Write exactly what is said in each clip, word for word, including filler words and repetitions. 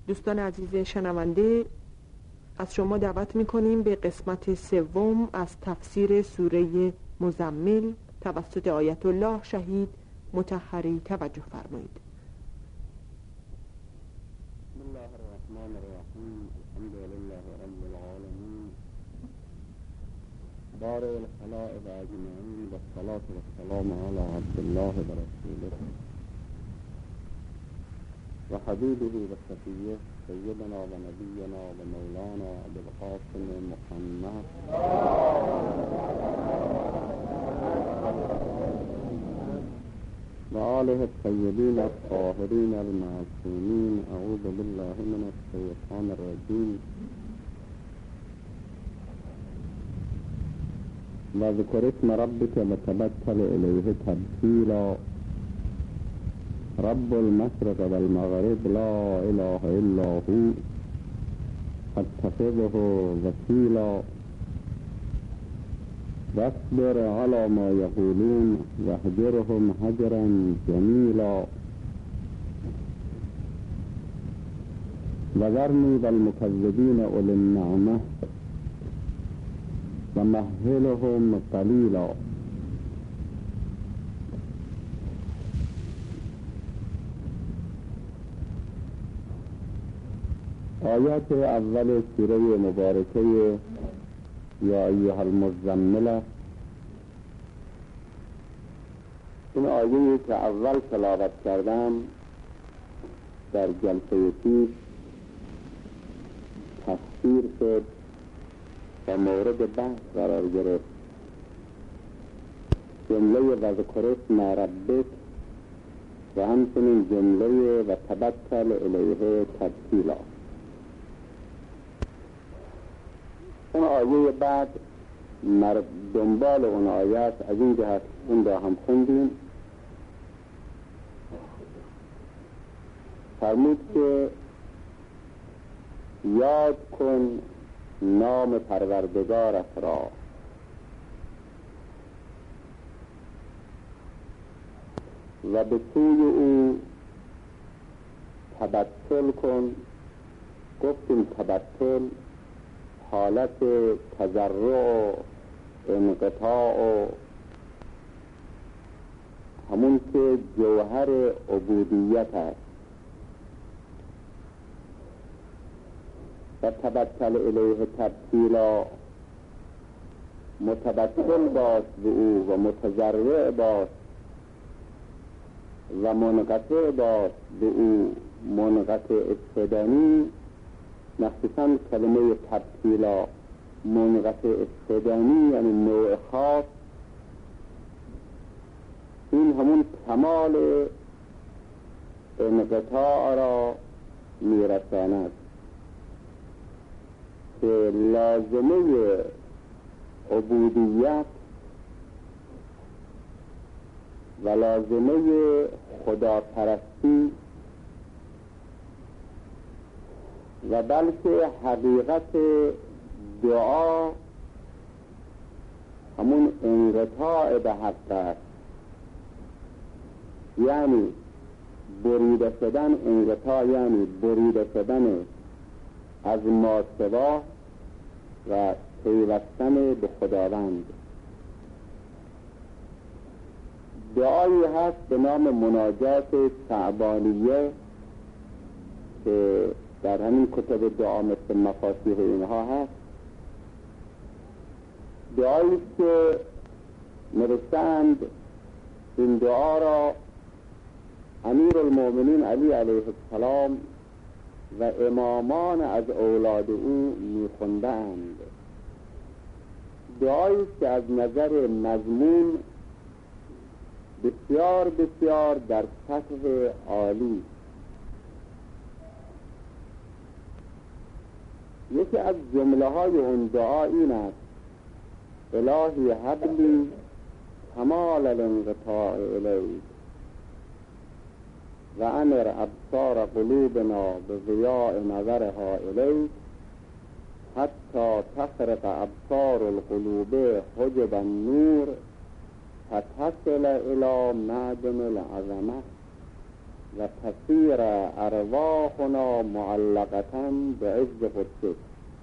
دوستان عزیز شنونده، از شما دعوت می‌کنیم به قسمت سوم از تفسیر سوره مزمل توسط آیت الله شهید مطهری توجه فرمایید. بسم الله الرحمن الرحیم. الحمد لله رب العالمین بارئ الخلائق اجمعین و الصلاة والسلام علی عبد الله و رسوله و حبیبه و صفیه سیدنا و نبینا و مولانا ابوالقاسم محمد و آله الطیبین الطاهرین المعصومین. اعوذ بالله من الشیطان الرجیم. و ذکر اسم ربک و تبتل الیه تبتیلا. رب المشرق والمغرب لا اله الا هو فاتخذه وکیلا. واصبر على ما يقولون واهجرهم هجرا جميلا. وذرني والمكذبين أولي النعمة ومهلهم قليلا. آیات اول سوره مبارکه یا ایها المزمل، این آیه‌ای که اول تلاوت کردم در جلسه پیش تفسیر شد و مورد بحث قرار گرفت. جمله و ذکر اسم ربک و همچنین جمله و تبتل الیه تبتیلا. اون آیه بعد دنبال اون آیات از این جهت اون را هم خوندیم. فرمود که یاد کن نام پروردگارت را و به سوی او تبتل کن. گفتیم تبتل حالت تضرع و انقطاع و همون که جوهر عبودیت است. و تبتل الیه تبتیلا، متبتل باش به او و متضرع باش و منقطع باش به او، منقطع استدانی. مخصوصا کلمه تبتیلا منقطع استدانی یعنی نوع خاص، این همون کمال انقطاع را میرساند که لازمه عبودیت و لازمه خداپرستی و بلکه حقیقت دعا همون انقطاع به حق است. یعنی بریده شدن، انقطاع یعنی بریده شدن از ماسوا و پیوستن به خداوند. دعایی هست به نام مناجات شعبانیه که در همین کتب دعا مثل مفاتیح اینها هست. دعایی که نوشتند این دعا را امیر المؤمنین علی علیه السلام و امامان از اولاد او میخوندند. دعایی که از نظر مضمون بسیار بسیار در سطح عالی. یکی از جمله های اون دعا این است: الهی هب کمال الانقطاع الیک و انر ابصار قلوبنا بضیاء نظرها الیک حتی تخرق ابصار القلوب حجب النور فتصل الى معدن العظمه و تصیر ارواحنا معلقتا به عز قدسه.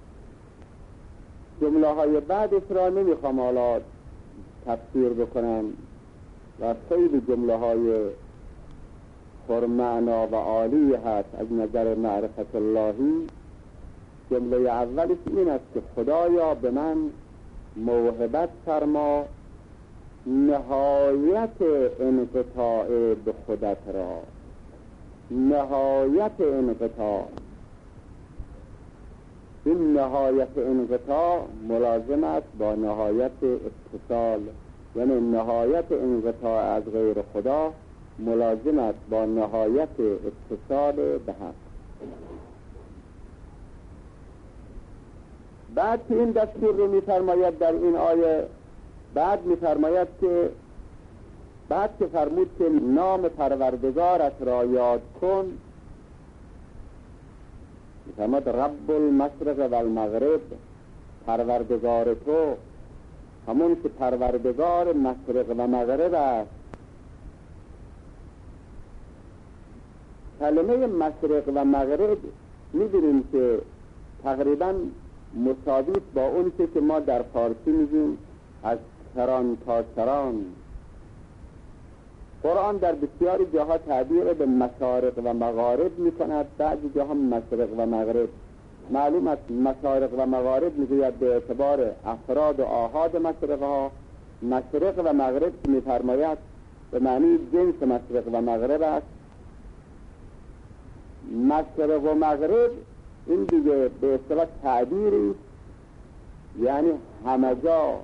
جمله های بعدش را نمیخوام حالا تفسیر بکنم و خیلی جمله های پرمعنا و عالی هست از نظر معرفت اللهی. جمله اولش این است که خدایا به من موهبت فرما نهایت انقطاع به خودت را، نهایت انقطاع. این نهایت انقطاع ملازم است با نهایت اتصال، یعنی نهایت انقطاع از غیر خدا ملازم است با نهایت اتصال به حق. بعد که این دستور رو می‌فرماید در این آیه، بعد می‌فرماید که بعد که فرمود که نام پروردگارت را یاد کن، می‌فرماید رب المشرق و المغرب، پروردگار تو همون که پروردگار مشرق و مغرب است. کلمه مشرق و مغرب می‌دونیم که تقریباً مساوی با اون که ما در فارسی میگیم از کران تا کران. قرآن در بسیاری جاها تعبیر به مشارق و مغارب میکند، بعضی جاها مشرق و مغرب. معلوم است مشارق و مغارب میگوید به اعتبار افراد و آحاد مشرق ها، مشرق و مغرب که میفرماید به معنی جنس مشرق و مغرب است. مشرق و مغرب این دیگه به اصطلاح تعبیری، یعنی همه جا.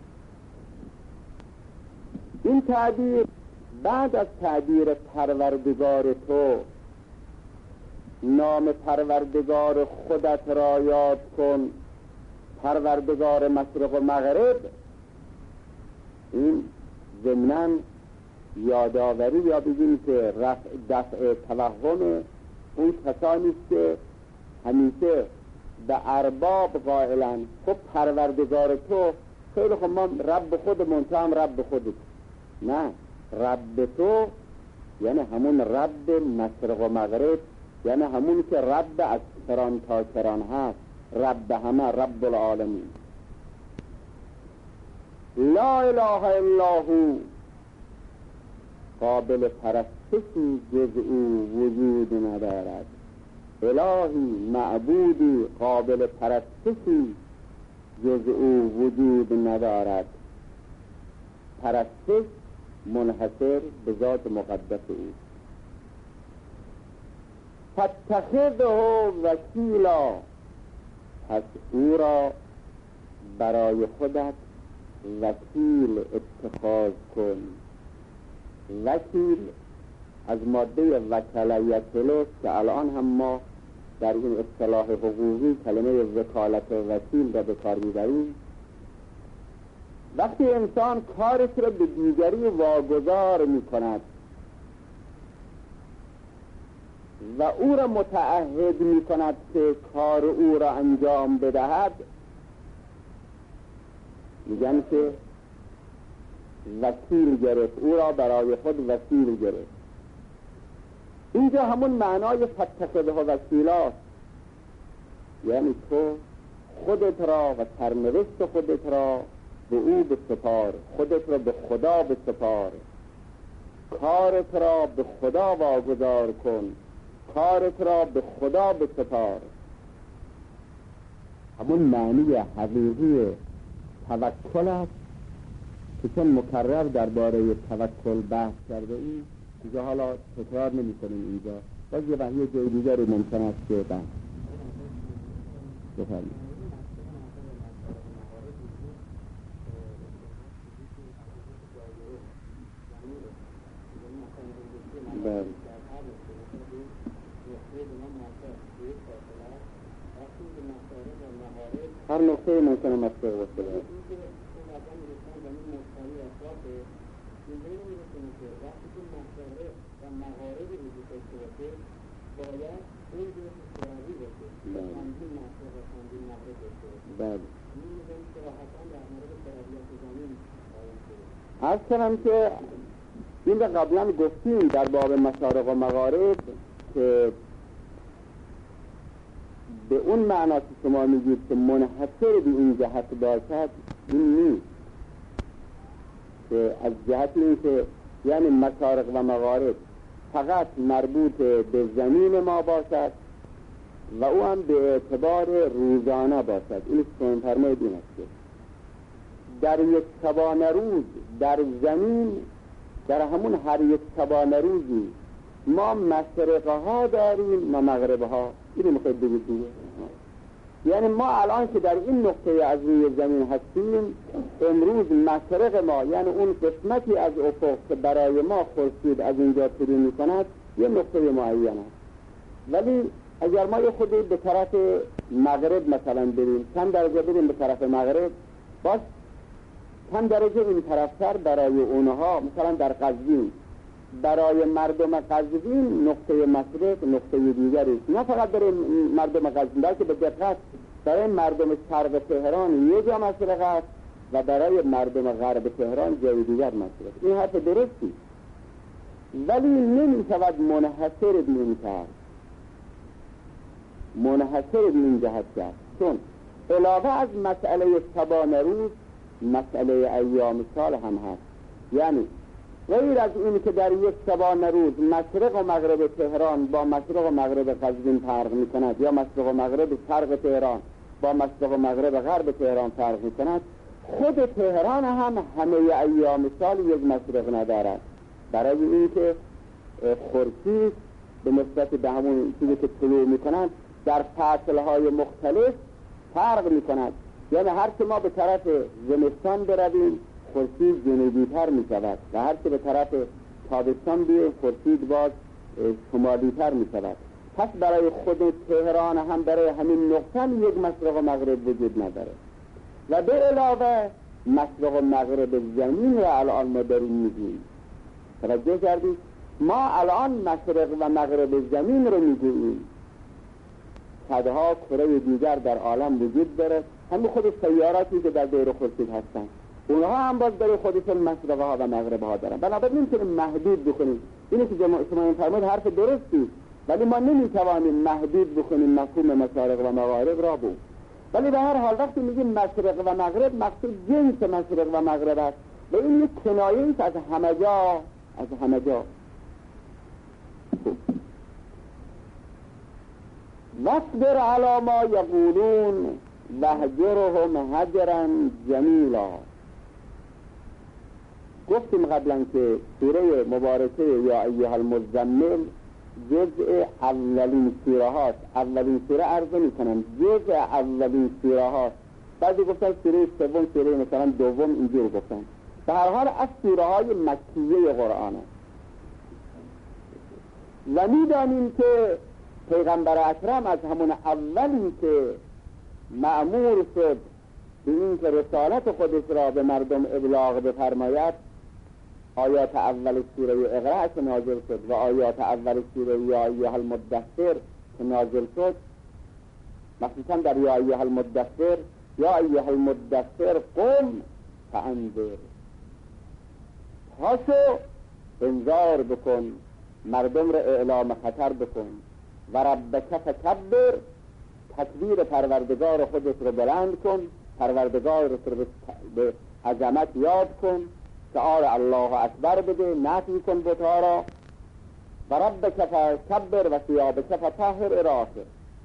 این تعبیر بعد از تعبیر پروردگار تو، نام پروردگار خودت را یاد کن، پروردگار مشرق و مغرب، این ضمناً یادآوری یا بگیم که رفع دفع توهم اون کسانی است که همیشه به ارباب قائلن خب پروردگار تو، خیلی خب ما رب خودمون، تو هم رب خودت. نه، رب تو یعنی همون رب مشرق و مغرب، یعنی همون که رب از کران تا کران هست، رب همه، رب العالمین. لا اله الا هو، قابل پرستشی جز او وجود ندارد. الهی، معبودی قابل پرستشی جز او وجود ندارد. پرستش منحصر به ذات مقدس او. فاتخذه وکیلا، پس او را برای خودت وکیل اتخاذ کن. وکیل از ماده وکله یکله که الان هم ما در این اصطلاح حقوقی کلمه وکالت وکیل را به کار می‌بریم. وقتی انسان کارش را به دیگری واگذار می‌کند و او را متعهد می‌کند که کار او را انجام بدهد، میگن که وکیل گرفت، او را برای خود وکیل گرفت. اینجا همون معنای فتخذه وکیلا، یعنی تو خودت را و سرنوشت خودت را به او بسپار، خودت را به خدا بسپار، کارت را به خدا واگذار کن، کارت را به خدا بسپار. همون معنی حقیقی توکل است که چون مکرر درباره توکل بحث کرده ایم دیگه حالا تکرار نمی کنیم اینجا، باز یه وحی جای دیگری ممکن است که بحث بفرمایید. بله، هر نقطه ممکنه مصدر باشه. بله، عرض کنم که این رو قبلا گفتیم در باب مشارق و مغارب که به اون معنا که شما میگید که منحصر به این جهت باشد، این نیست. که از جهت این که یعنی مشارق و مغارب فقط مربوط به زمین ما باشد و او هم به اعتبار روزانه باشد. این چون فرماید این است که در یک شبانه روز در زمین، در همون هر یک شبانه روزی ما مشرقه ها داریم و مغربه ها. اینو میخواید بگید دیگه. یعنی ما الان که در این نقطه از روی زمین هستیم، امروز مشرق ما یعنی اون قسمتی از افق که برای ما خورشید از اینجا طلوع میکند یه نقطه معین است. ولی اگر ما یه خودی به طرف مغرب مثلا بریم، چند درجه بریم به طرف مغرب، باش چند درجه این طرفتر برای اونها، مثلا در قزوین برای مردم قزوین نقطه مشرق نقطه دیگری، نه فقط برای مردم قزوین بلکه به دقت برای مردم شرق تهران یه جا مشرق است و برای مردم غرب تهران جای دیگر مشرق. این حرف درستی، ولی نمیشود منحصر به این کرد، منحصر به این جهت کرد، چون علاوه از مسئله شبانه روز مسئله ایام سال هم هست. یعنی غیر از این که در یک شبانه روز مشرق و مغرب تهران با مشرق و مغرب قزوین فرق می کند، یا مشرق و مغرب شرق تهران با مشرق و مغرب غرب تهران فرق می کند، خود تهران هم همه ایام سال یک مشرق ندارد، برای اینکه خورشید به نسبت به همون چیزی که طلوع می کند در فصلهای مختلف فرق می کند. یعنی هر که ما به طرف زمستان برویم خورشید جنوبی‌تر می شود و هر که به طرف تابستان بیایم خورشید باز شمالی‌تر می شود. پس برای خود تهران هم برای همین نقطه یک مشرق و مغرب وجود نداره و به علاوه مشرق و مغرب زمین را الان ما داریم میگیم. توجه کردید؟ ما الان مشرق و مغرب زمین رو میگیم. صدها کره دیگر در عالم وجود داره، همین خود سیاراتی که در دور خورشید هستن، اونها هم باز برای خودشون مشرق ها و مغرب ها دارن. بنابراین نمیتونیم محدود بکنیم. اینه که شما این فرمود حرف درستی، ولی ما نمیتوانیم محدود بکنیم مفهوم مشارق و مغارب را بود. ولی به هر حال وقتی میگیم مشرق و مغرب مقصود جنس مشرق و مغرب است و این یک کنایه است از همه جا، از همه جا. واصبر علی ما یقولون وهجرهم هجرا جمیلا. گفتیم قبلا که سوره مبارکه یا ایها المزمل جزء اولین سوره هاست. اولین سوره عرضه میکنم جزء اولین سوره هاست. بعضی گفتن سوره سوم، سوره مثلا دوم، اینجور گفتن. به هر حال از سوره های مکیه قرآن است. و میدانیم که پیغمبر اکرم از همون اولی که مأمور شد به این که رسالت خودش را به مردم ابلاغ بفرماید، آیات اول سوره اقرأ که نازل شد و آیات اول سوره یا ایها المدثر که نازل شد، مخصوصا در یا ایها المدثر یا ایها المدثر قم فانذر، پاشو انذار بکن، مردم را اعلام خطر بکن، و ربک فکبر، تکبیر پروردگار خودت رو بلند کن، پروردگار رو به عظمت یاد کن، شعار الله اکبر بده، نفی کن بتها را، و ربک فکبر و ثیابک فطهر اراده.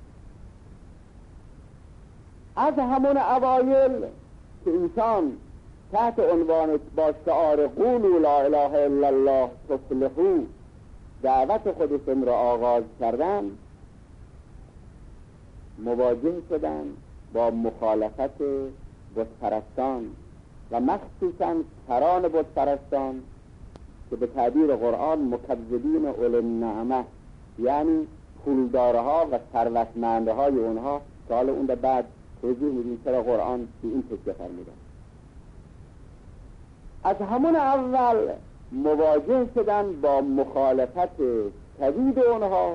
از همون اوایل که انسان تحت عنوان با شعار قولوا لا اله الا الله تفلحوا دعوت خودشون را آغاز کردن، مواجه شدن با مخالفت بتپرستان و مخصوصا کران بتپرستان که به تعبیر قرآن مکذبین اول النعمه، یعنی پولدارها و ثروتمندهای اونها، که حالا اون بعد توضیح میدیم چرا قرآن که این تکیه فرموده. از همون اول مواجه شدن با مخالفت شدید اونها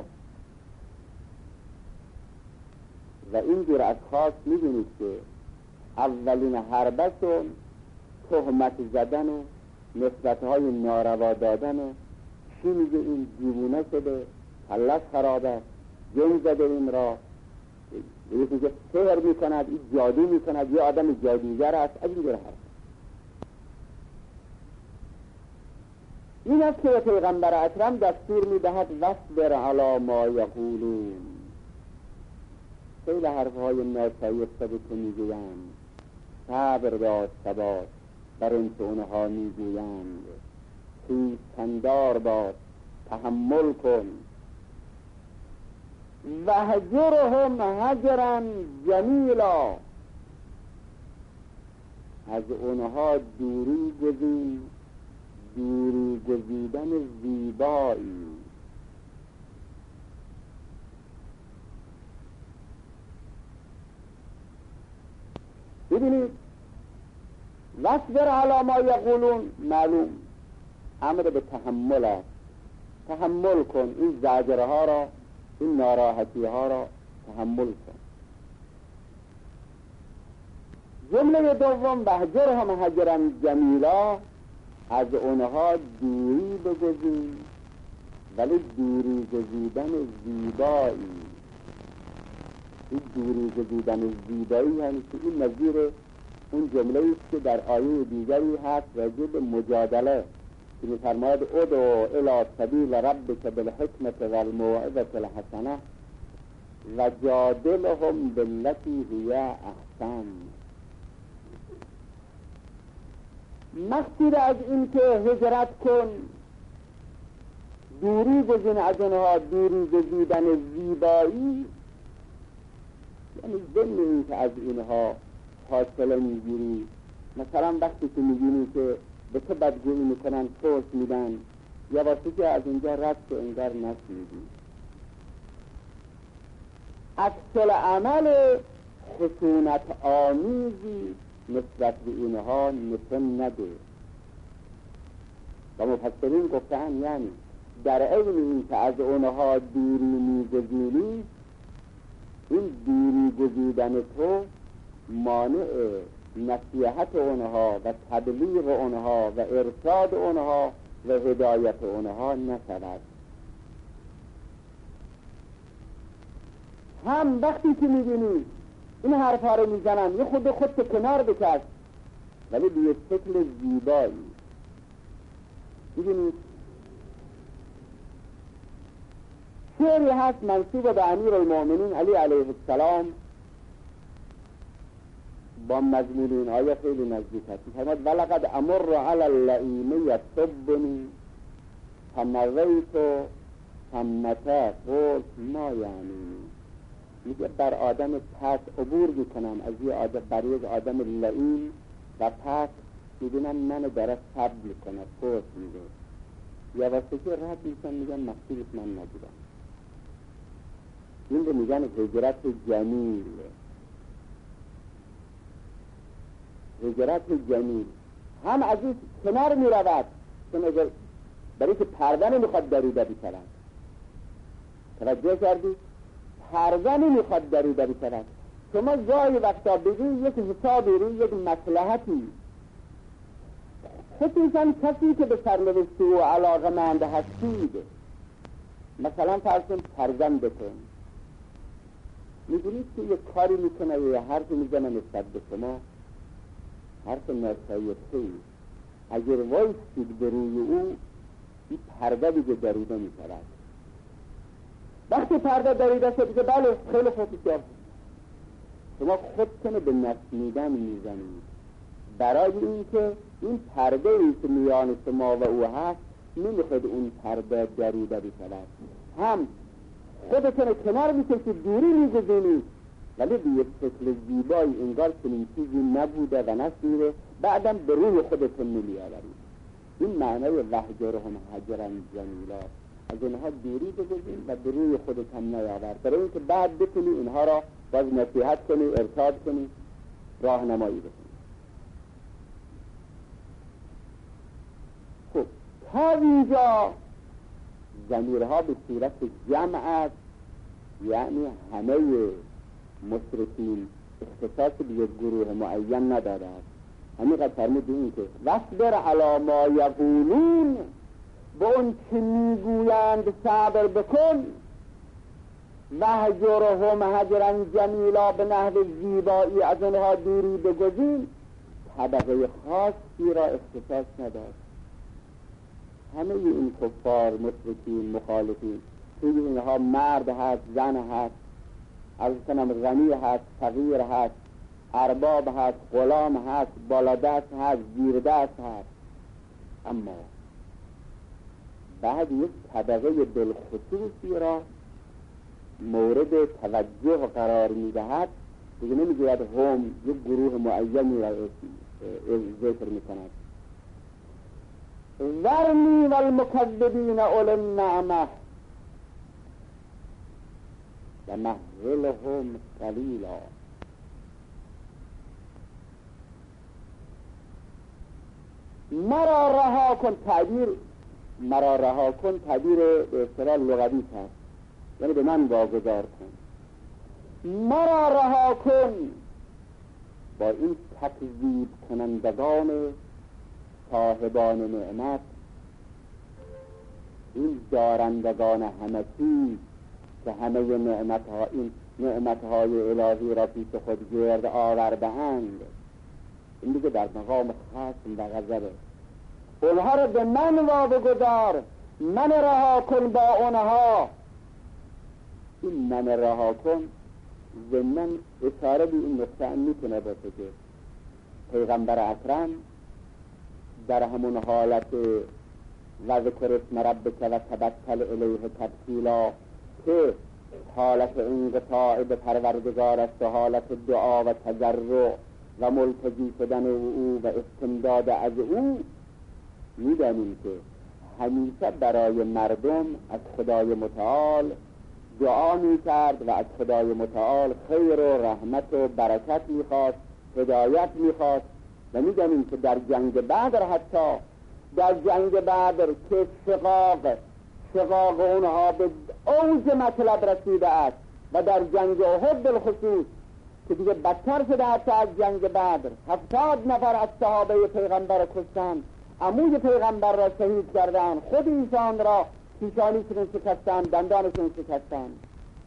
و اینجور از خاص میدونید که اولین حربشون تهمت زدن و نسبت‌های ناروا دادن. چی میگه؟ این دیوونه شده، حلش خراب است، جن زده این را، یکی میگه سحر میکند، این جادو میکند، یه آدم جادوگر است، از این جور حرف. این است که پیغمبر اکرم دستور میدهد واصبر علی ما یقولون. خیلی حرفهای ناشایسته به تو میگویند، صبر دار ثبات بر این که اونها میگویند، خویشتندار باش، تحمل کن. وهجرهم هجرا جمیلا، از اونها دوری گزین، دوری گزیدن زیبایی. ببینید واصبر علی ما یقولون معلوم امر به تحمل است. تحمل کن، این زجره ها را، این ناراحتی ها را تحمل کن. جمله دوم وهجرهم هجرا جمیلا، از اونها دوری بگزین، ولی دوری گزیدن زیبایی. این دوری گزیدن زیبایی یعنی که این نظیر اون جمله است که در آیه دیگری هست راجع به مجادله که می‌فرماید ادعو الی سبیل ربک بالحکمة والموعظة الحسنة و جادلهم بالتی هی احسن. مقصود از این که هجرت کن، دوری گزین از اونها، دوری گزیدن زیبایی، یعنی ضمن این که از اینها فاصله میگیری. مثلا وقتی که میبینی که به تو بدگویی میکنن، فرص میدن، یا واسه که از اینجا رد که انگار نشنیدی. اصل عمل خشونت آمیزی نسبت به اینها نشون نده. و مفسرین گفتن یعنی در عین این که از اونها دوری میگزینی، این دوری گزیدن تو مانع نصیحت اونها و تبلیغ اونها و ارشاد اونها و هدایت اونها نشود. هم وقتی که میبینی این حرفا رو میزنن، یه خود خود تو کنار بکش، ولی به یک شکل زیبایی. میبینید شعری هست منصوب به امیر المؤمنین علی علیه السلام با مضمون این آیه خیلی نزدیک هست. فرمود ولقد امر علی اللئیم یصبنی فمریت ثمة قلت ما یعنی. میگه بر آدم پس عبور میکنم از یه آدم بر یک آدم لئیم و پس میدونم منو داره صبر میکنه، قلت میگه یا واسه که رد میکنم، میگم مقصودش من نبودم. این رو میگن هجرت جمیل. هجرت جمیل هم از این کنار میرود، برای که پرده نمیخواد دریده بشود. توجه کردی؟ پرده نمیخواد دریده بشود. شما جای وقتا بگی یک حسابی رو، یک مصلحتی، خصوصا کسی که به سرنوشت و علاقه مند هستید، مثلا فرض کن فرزند بکن، میدونید که یک کاری میکنه یا حرفی میزنه نسبت به شما، حرف ناشایسته، اگر وایستید به روی او، این پرده دیگه دریده میشود. وقتی پرده دریده شد که بله خیلی خوبی کرد، شما خودتون به نشنیدن میزنید، برای اینکه این پرده ای که میان شما و او هست نمیخواد اون پرده دریده بشود. هم خودتون کنار میکشید، دوری میگذینید، ولی به یک شکل زیبایی انگار چنین چیزی نبوده و نشیده، بعدم به روی خودتون میلیاورید. این معنی وهجرهم هجرا جمیلا، از اینها دوری بگذین و به روی خودتون نیاور، برای اینکه بعد بتونی اینها را باز نصیحت کنی، ارشاد کنی، راهنمایی بکنی. خب تا اینجا ضمیرها به صورت جمع است، یعنی همه مشرکین اختصاص به یک گروه معین ندارد. همین قد فرمود این که واصبر علی ما یقولون، به اون چه میگویند صبر بکن. وهجرهم هجرا جمیلا، به نحو زیبایی از اونها دوری بگزین. طبقه خاصی را اختصاص نداشت. همه این کفار، مشرکین، مخالفین، توی اینها مرد هست، زن هست، از کنم غنی هست، فقیر هست، ارباب هست، غلام هست، بالادست هست، زیردست هست. اما بعد یک طبقه بالخصوصی را مورد توجه قرار میدهد، دیگه نمیگوید هم یک گروه معینی را ذکر میکند. ذرنی والمکذبین اولی النعمة ومهلهم قلیلا. مرا رها کن، تعبیر مرا رها کن تعبیر به اصطلاح لغوی هست، یعنی به من واگذار کن. مرا رها کن با این تکذیب کنندگان صاحبان نعمت، این دارندگان همه چیز که همه نعمتها، این نعمتهای الهی را پیش خود گرد آورده اند. این دیگه در مقام خصم و غضبه. اونها را به من واگذار، من رها کن با اونها. این من رها کن ضمن اشاره به این نقطه میتونه باشه که پیغمبر اکرم در همون حالت وذکر اسم ربک و تبتل الیه تبتیلا که حالت انقطاع به پروردگار است و حالت دعا و تضرع و ملتجی شدن او و استمداد از او، میدانیم که همیشه برای مردم از خدای متعال دعا میکرد و از خدای متعال خیر و رحمت و برکت میخواست، هدایت میخواست. و میدانیم که در جنگ بدر، حتی در جنگ بدر که شقاق شقاق اونها به اوج مطلب رسیده است و در جنگ احد بالخصوص که دیگه بدتر شده حتی از جنگ بدر، هفتاد نفر از صحابه پیغمبر کشتند، عموی پیغمبر را شهید کردند، خود ایشان را پیشانیشون شکستند، دندانشون شکستند.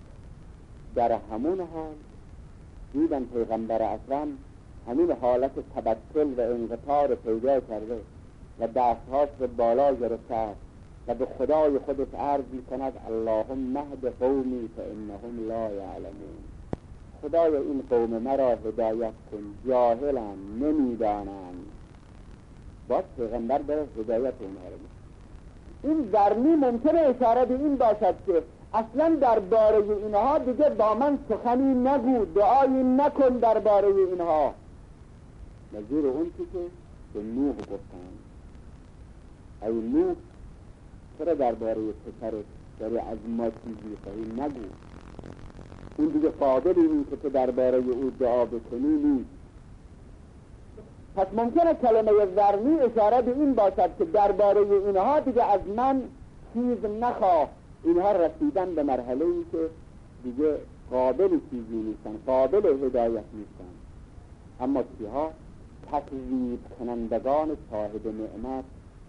در همون حال دیدن پیغمبر اکرم همین حالت تبتل و انقطاع پیدا کرده و دستهاش به بالا گرفته و به خدای خودش عرض میکند اللهم اهد قومی فانهم لا یعلمون. خدای این قوم مرا هدایت کن، جاهلن، نمیدانند. باز پیغمبر داره هدایت اونها رو میکنه. این درمی ممکنه اشاره به این باشد که اصلا درباره اینها دیگه با من سخنی نگو، دعایی نکن درباره اینها. نظیر اون که به نوح گفتند ای نوح چرا درباره پسرت داری از ما چیزی خواهی نگو، اون دیگه قابل این که تو درباره او دعا بکنی نیست. پس ممکنه کلمه ذرنی اشاره به این باشد که درباره اینها دیگه از من چیز نخواه. اینها رسیدن به مرحله ای که دیگه قابل چیزی نیستن، قابل هدایت نیستن. اما کیها؟ تکذیب کنندگان صاحب نعمت.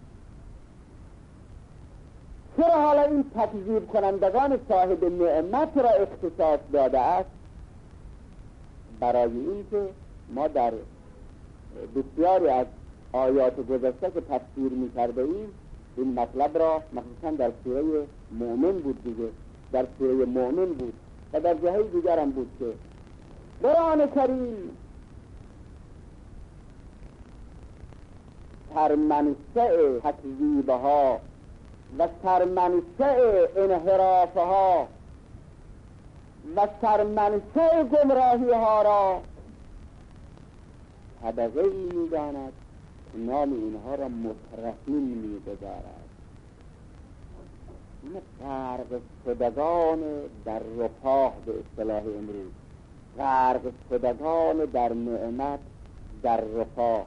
چرا حالا این تکذیب کنندگان صاحب نعمت را اختصاص داده است؟ برای این که ما در بسیاری از آیات گذشته که تفسیر می کرده ایم این مطلب را، مخصوصا در سوره مؤمن بود دیگه، در سوره مؤمن بود و در جاهای دیگر هم بود که قرآن کریم سرمنشأ تکذیبها و سرمنشأ انحرافها و سرمنشأ گمراهی ها را طبقه ای می داند، نام اینها را مترفین می گذارد. این غرق شدگان در رفاه به اصطلاح امروز، غرق شدگان در نعمت، در رفاه،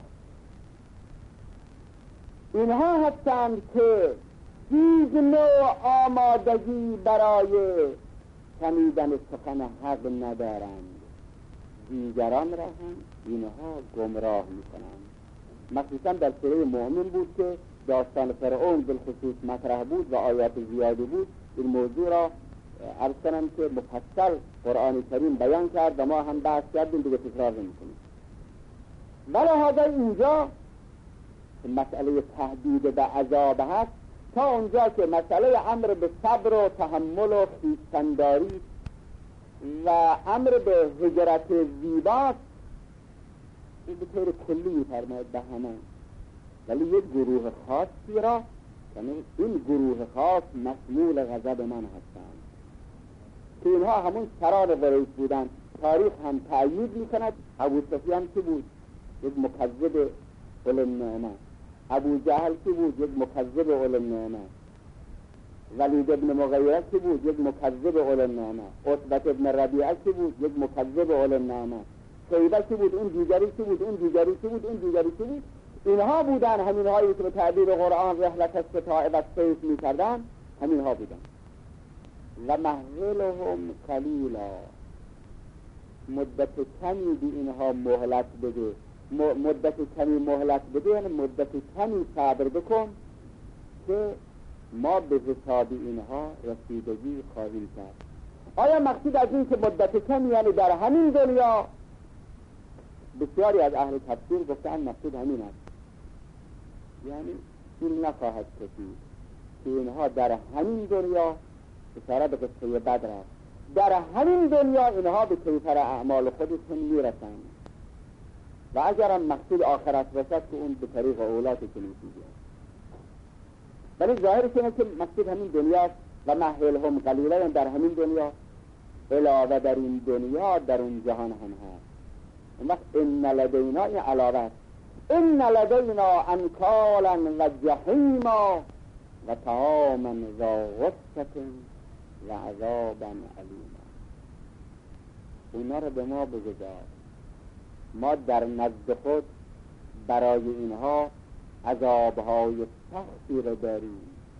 اینها هستند که هیچ نوع آمادگی برای شنیدن سخن حق ندارند. دیگران را هم اینها گمراه میکنند. مخصوصا در سوره مؤمن بود که داستان فرعون بالخصوص مطرح بود و آیات زیادی بود. این موضوع را عرض کنم که مفصل قرآن کریم بیان کرد و ما هم بحث کردیم، دیگه تکرار نمی‌کنیم. ولی هذا اینجا مسئله تهدید به عذاب هست، تا اونجا که مسئله امر به صبر و تحمل و خویشتن‌داری و امر به هجرت زیباست، این به طور کلی فرماید به همه، ولی یک گروه خاصی را، یعنی این گروه خاص مسمول غضب من هستند که اینها همون سران قریش بودن. تاریخ هم تأیید میکند. ابو سفیان کی بود؟ یک مکذب اول النعمه. ابو جهل کی بود؟ یک مکذب اول النعمه. ولید ابن مغیره کی بود؟ یک مکذب اول النعمه. عتبه ابن ربیعه کی بود؟ یک مکذب اول النعمه. شیبه کی بود؟ اون دیگری کی بود؟ اون دیگری کی بود؟ اون دیگری کی بود؟ اینها بودن، همین هایی که به تعبیر قرآن رحلت استطاعه و سیف می کردن، همین ها بودن. و مهلهم قلیلا، مدت کمی بی اینها مهلت بده، مدت کمی مهلت بده یعنی مدت کمی صبر بکن که ما به حساب اینها رسیدگی خواهیم کرد. آیا مقصود از این که مدت کمی یعنی در همین دنیا؟ بسیاری از اهل تفسیر گفتن مقصود همین است، یعنی این نخواهد کشید که اینها در همین دنیا، اشاره به قصه بدر است، در همین دنیا اینها به کیفر اعمال خودشون میرسند و اگرم مقصود آخرت رسد که اون به طریق اولاد که میشه. ولی ظاهرش اینه که مقصود همین دنیاست و مهلهم قلیلا، یعنی در همین دنیا، علاوه در این دنیا در اون جهان هم هست. اون وقت ان لدینا این علاوه است. ان لدینا انکالا و جحیما و طعاما ذا غصة و عذابا علیما. اونا رو به ما بگذار، ما در نزد خود برای اینها عذابهای سختی رو داریم،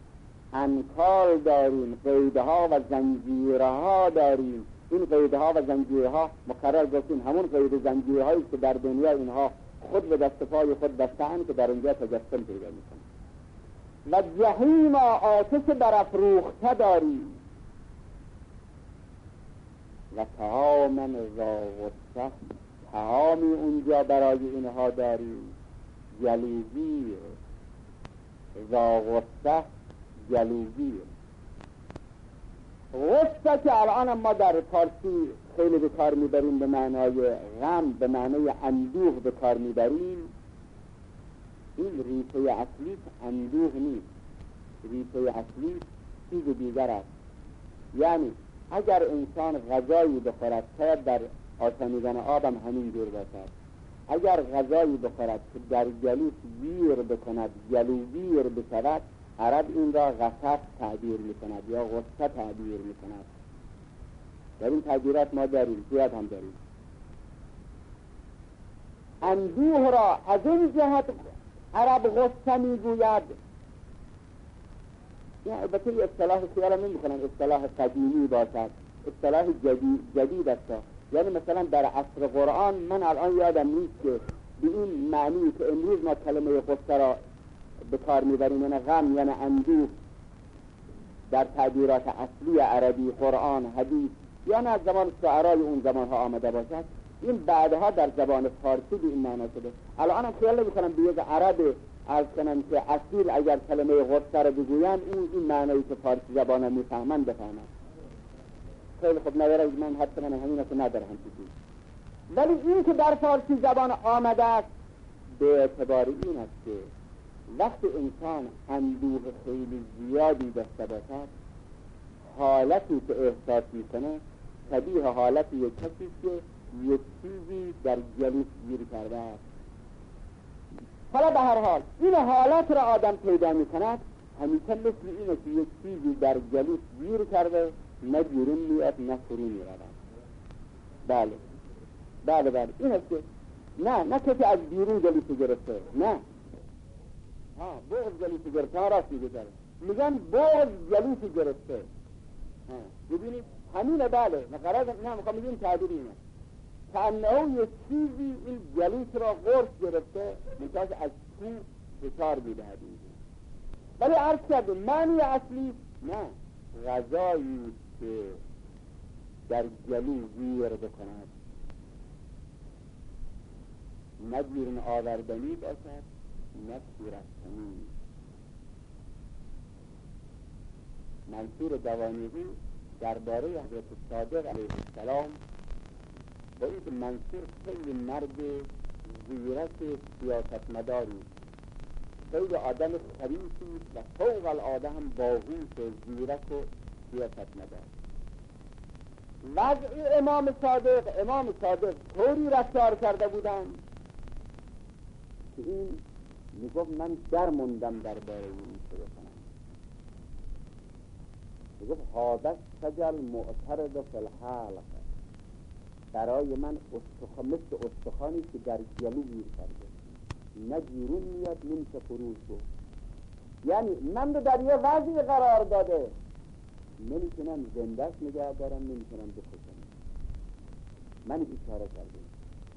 انکال داریم، قیدها و زنجیرها داریم. این قیدها و زنجیرها مقرر گفتیم همون قید زنجیرهایی که در دنیا اینها خود به دست پای خود بسته‌اند که در اونجا تجسم پیدا میکنن. و جهیم، آتش برافروخته داریم. و طعاما ذا غصة، طعامی اونجا برای اینها داریم جلوگی، ذا غصة جلوگی. غصه که الان ما در فارسی خیلی به کار میبریم به معنای غم، به معنای اندوه به کار میبریم. این ریشه اصلی اندوه نیست، ریشه اصلی چیز دیگر است. یعنی اگر انسان غذایی بخورد، شاید در آشامیدن آبم همین جور باشد، اگر غذایی بخورد که در گلوش گیر بکند، گلو گیر بشود، عرب این را غصب تعبیر میکند یا غصه تعبیر میکند. در این تعبیرات ما داریم، زیاد هم داریم. اندوه را از این جهت عرب غصه میگوید. یعنی البته این اصطلاح خیال نمی کنم اصطلاح قدیمی باشد، اصطلاح جدید, جدید است. یعنی مثلا در عصر قرآن من الان یادم نیست که به این معنی که امروز ما کلمه غصه را به کار میبریم، یعنی غم یعنی اندوه، در تعبیرات اصلی عربی، قرآن، حدیث، یعنی از زمان شعرای اون زمان ها آمده باشد. این بعدها در زبان فارسی به این معنا شده. الان هم خیال نمی کنم به یک عرب عرض کنم که اصیل اگر کلمه غصه را بگویند این این معنایی که فارسی زبان ها میفهمند بفهمند. خیلی خب نداره، من حتی من همین رو ندارم چیزی. ولی این که در فارسی زبان آمده است به اعتبار این است که وقتی انسان اندوه خیلی زیادی داشته باشد، حالتی که احساس میکنه شبیه حالت یک کسی که یک چیزی در گلوش گیر کرده است. حالا به هر حال این حالت را آدم پیدا میکند، همیشه مثل اینه که یک چیزی در گلوش گیر کرده، نه بیرون میاد نه فرو میرود. بله بله بله این است که نه نه کسی از بیرون گلوش گرفته، نه ها بغض گلوش گرفته، ها راست میگه داره میگن بغض گلوش گرفته. ها ببینید همینه. بله مقرر نه میخوام میگیم تعبیر اینه، کانه یه چیزی این جلوس را قرص گرفته منتاز از تو بسار میدهد اینجا. ولی عرض کرده معنی اصلی نه، غذایی که در جلو گیر بکند، نه بیرون آوردنی باشد نه صورت‌کنی. منصور دوانیقی درباره حضرت صادق علیه السلام با اینکه منصور خیلی مرد زیرک سیاستمداری، خیلی آدم خریفی و فوق العاده هم باهوش زیرک و سیاستمدار، وضع امام صادق امام صادق طوری رفتار کرده بودند که این میگفت من در موندم درباره این چه بکنم. میگفت حادث سجل معترض فی الحلق، برای من استخوان مثل استخوانی که در جلو گیر کرده، نه بیرون میاد نمیشه خروج بود. یعنی من رو در یه وضعی قرار داده نمیتونم زندهش نگه دارم، نمیتونم بکشم. من اشاره کردم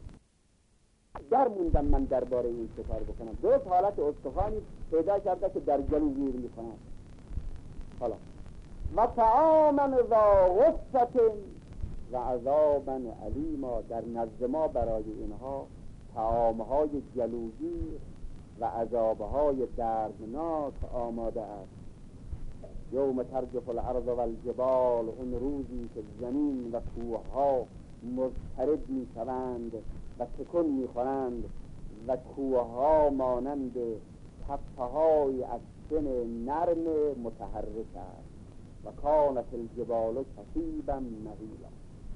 در موندم من درباره این چه کار بکنم. درست حالت استخوانی پیدا کرده که در جلو گیر میکنم. حالا و طعاما ذا غصة و عذابا علیما، در نزد ما برای اینها طعامهای جلوگیر و عذابهای دردناک آماده است. یوم ترجف الارض و الجبال، اون روزی که زمین و کوهها مضطرب می شوند و تکون می خورند و کوهها مانند تپه‌های از شن نرم متحرک است. و کانت الجبال کثیبا مهیلا.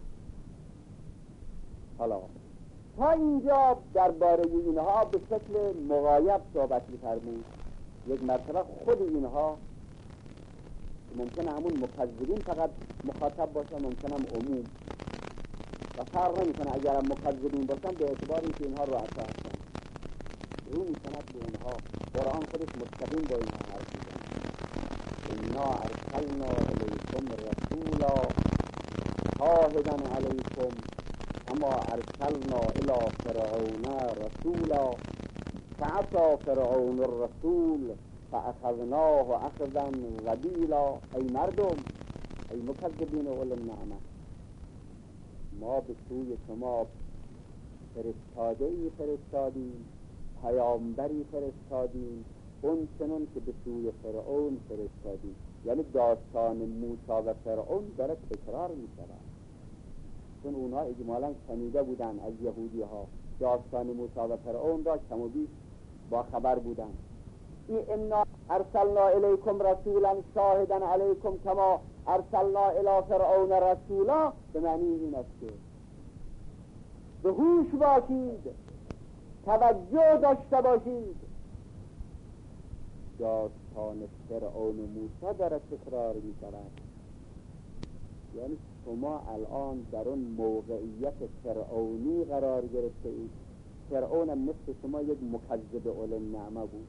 حالا تا اینجا درباره اینها به شکل مغایب صحبت می‌فرمایید. یک مرتبه خود اینها ممکنه همون مکذبین فقط مخاطب باشن، ممکنه هم عموم و فرق نمی‌کنه. اگر هم مکذبین باشن به اعتبار اینکه اینها رؤسا هستن رو می‌کند به اینها. قرآن خودش مستقیم با اینها حرف می‌زنه. انا ارسلنا الیکم رسولا شاهدا علیکم کما ارسلنا الی فرعون رسولا فعصی فرعون الرسول فاخذناه اخذا وبیلا. ای مردم، ای مکذبین اول النعمه، ما به سوی شما فرستاده ای فرستادیم، پیامبری فرستادیم، اون چنون که به سوی فرعون فرستادیم. یعنی داستان موسی و فرعون داره تکرار می شود، چون اونها اجمالا شنیده بودن از یهودی ها داستان موسی و فرعون را کم و بیش با خبر بودن. این انا ارسلنا الیکم رسولا شاهدا علیکم کما ارسلنا الی فرعون رسولا به معنی این است که به هوش باشید، توجه داشته باشید. داستان فرعون و موسی داره تکرار می شود. یعنی شما الان در اون موقعیت فرعونی قرار گرفته اید. فرعون هم مثل شما یک مکذب اول النعمه بود،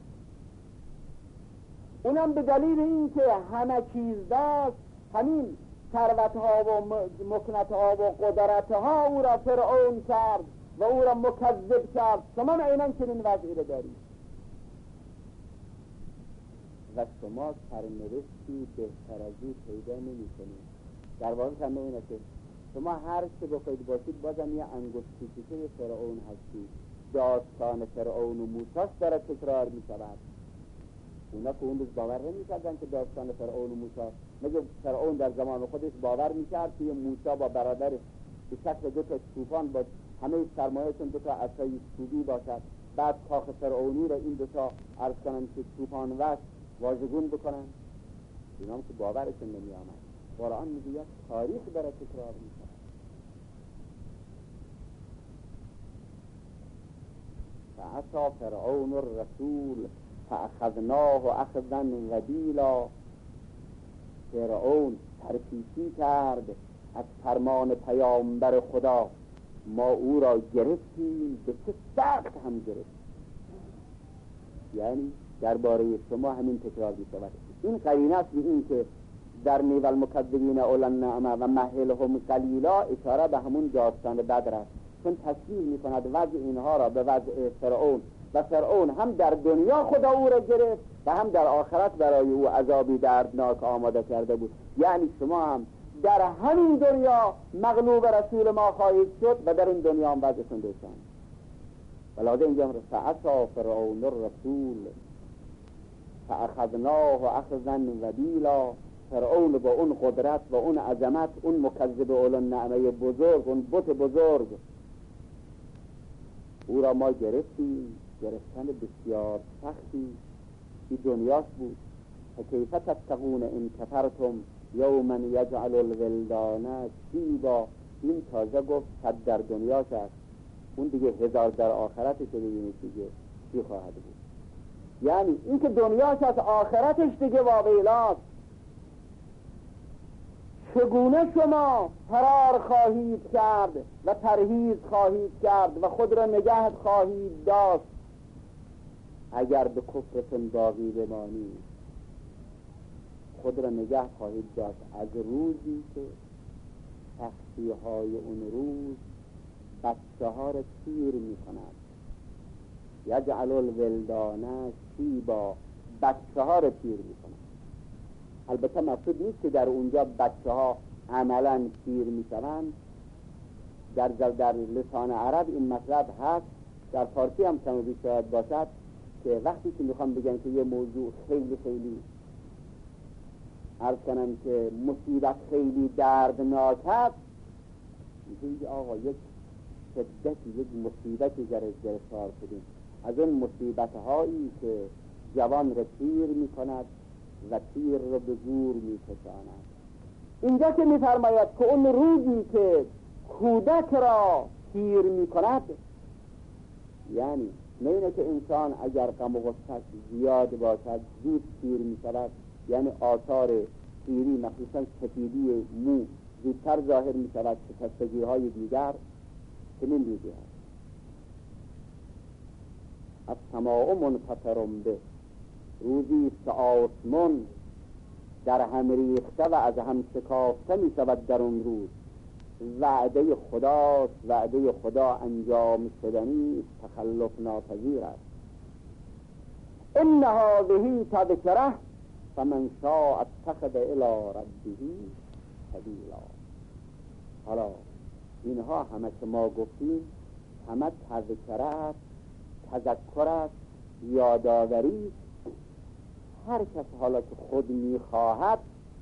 اونم به دلیل این که همه چیز داشت، همین ثروت‌ها و مکنت‌ها و قدرت‌ها او را فرعون کرد و او را مکذب کرد. شما عیناً چنین وضعی رو دارید و شما سرنوشتی بهتر از او پیدا نمی‌کنید. در واقع کنه اینه که شما هر چه بخواید باشید بازم یه انگشتی کشید فرعون هستید. داستان فرعون و موسی داره تکرار می‌شود. اونا که اون روز باور نمی‌کردن که داستان فرعون و موسی، مگه فرعون در زمان خودش باور می‌کرد که موسی با برادرش به شکل دو تا طوفان با همه سرمایه‌شون دو تا عصای چوبی باشد، بعد کاخ فرعونی را این دو تا عرض کنن که طوفان وش واژگون بکنن؟ اینا هم که باورشون نمی‌آمد. قرآن میگه تاریخ داره تکرار میشه. فعصی فرعون الرسول فاخذناه اخذا وبیلا. فرعون سرپیچی کرد از فرمان پیامبر خدا، ما او را گرفتیم به چه سخت هم گرفتیم. یعنی درباره شما همین تکرار میشود. این قرینه است به این که در نیول مکذبین اول النعمه و مهلهم قلیلا اشاره به همون داستان بدر است چون تشبیه میکند وضع اینها را به وضع فرعون و فرعون هم در دنیا خدا او را گرفت و هم در آخرت برای او عذابی دردناک آماده کرده بود. یعنی شما هم در همین دنیا مغلوب رسول ما خواهید شد و در این دنیا هم وضعتون بهتان. ولذا اینجا فعصا فرعون الرسول فاخذناه اخذا وبیلا. فرعون با اون قدرت و اون عظمت، اون مکذب اولوالنعمه بزرگ، اون بت بزرگ، او را ما گرفتیم گرفتن بسیار سختی. این دنیاش بود. فکیف تتقون ان کفرتم یوما یجعل الولدان شیبا. این تازه گفت صد در دنیاش است، اون دیگه هزار در آخرتش ببینید دیگه چی خواهد بود. یعنی این که دنیاش از آخرتش دیگه واویلاست. چگونه شما فرار خواهید کرد و پرهیز خواهید کرد و خود را نگه خواهید داشت اگر به کفرتون باقی بمانید؟ خود را نگه خواهید داشت از روزی که سختی های اون روز بچه ها را تیر می کند. یجعل الولدان شیبا، بچه ها را تیر می کند. البته مقصود نیست که در اونجا بچه ها عملا تیر می شوند. در, در لسان عرب این مطلب هست، در فارسی هم کم و بیش شاید باشد، که وقتی که میخوام بگن که یه موضوع خیلی خیلی عرض کنم که مصیبت خیلی دردناک هست، میگه آقا یک شدتی، یک مصیبتی گرفتار شدیم، از اون مصیبت هایی که جوان را تیر می کند و تیر را به گور می کشاند. اینجا که می فرماید که اون روزی که کودک را تیر می کند، یعنی نه اینه که انسان اگر غم و غصه زیاد باشد زود تیر می شود، یعنی آثار تیری مخصوصا سفیدی مو زودتر ظاهر می شود که شکستگی های دیگر، چنین روزی هست. السماء منفطر به، روزی است آسمان در هم ریخته و از هم شکافته می شود. در اون روز وعده خداست، وعده خدا انجام شدنی، تخلف ناپذیر است. ان هذه تذکره فمن شاء اتخذ الی ربه سبیلا. حالا اینها همه که ما گفتیم همه تذکره است، تذکر است، یادآوری. هر کس حالا که خود میخواهد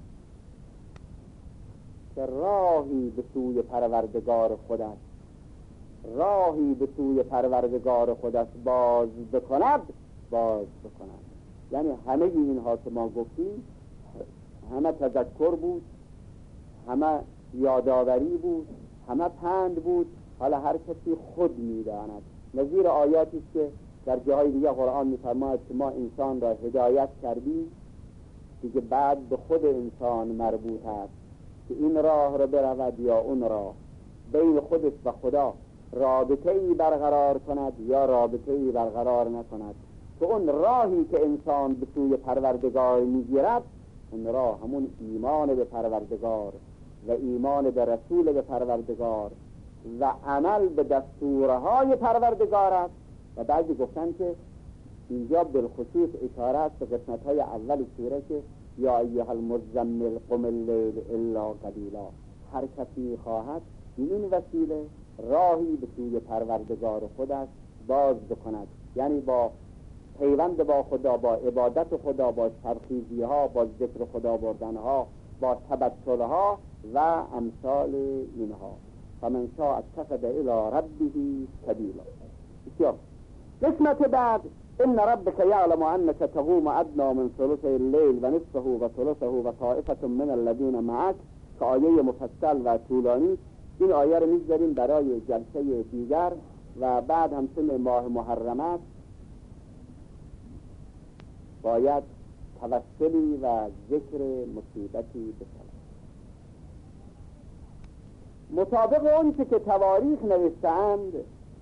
که راهی به سوی پروردگار خودش راهی به سوی پروردگار خودش باز بکند باز بکند. یعنی همه اینها که ما گفتیم همه تذکر بود، همه یادآوری بود، همه پند بود. حالا هر کسی خود میداند. نظیر آیاتی است که در جاهای دیگه قرآن می‌فرماید که ما انسان را هدایت کردیم، دیگه بعد به خود انسان مربوط است که این راه را برود یا اون راه، بین خودش و خدا رابطه‌ای برقرار کند یا رابطه‌ای برقرار نکند. که اون راهی که انسان به سوی پروردگار میگیرد، اون راه همون ایمان به پروردگار و ایمان به رسول به پروردگار و عمل به دستورهای پروردگار است. و بعضی گفتن که اینجا بالخصوص اشاره است به قسمت‌های اول سوره که یا ایها المزمل قم اللیل الا قلیلا. هر کسی خواهد این وسیله راهی به سوی پروردگار خودش باز بکند، یعنی با پیوند با خدا، با عبادت خدا، با شرخیزی ها، با ذکر خدا بردن ها، با تبتل ها و امثال اینها. فمن شاء اتخذ الی ربه سبیلا. بسیار. قسمت بعد ان ربک یعلم انک تقوم ادنی من ثلث اللیل و نصفه و ثلثه و طائفه من الذین معک، که آیه مفصل و طولانی. این آیه رو می‌ذاریم برای جلسه دیگر و بعد هم چون ماه محرم است باید توسلی و ذکر مصیبتی بشود. مطابق اون که تواریخ نوشته‌اند